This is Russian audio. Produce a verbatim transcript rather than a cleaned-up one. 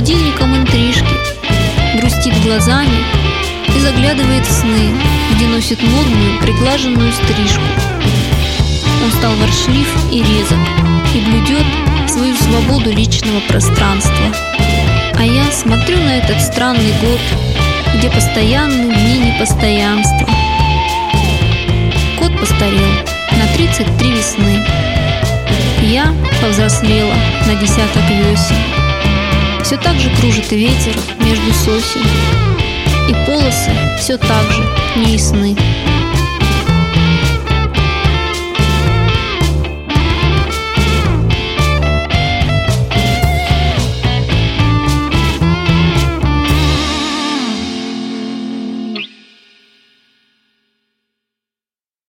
холодильником интрижки, грустит глазами и заглядывает в сны, где носит модную приглаженную стрижку. Он стал ворчлив и резок и блюдет свою свободу личного пространства. А я смотрю на этот странный год, где постоянны дни непостоянства. Кот постарел на тридцать три весны. Я повзрослела на десяток весен. Все так же кружит ветер между сосен, и полосы все так же неясны.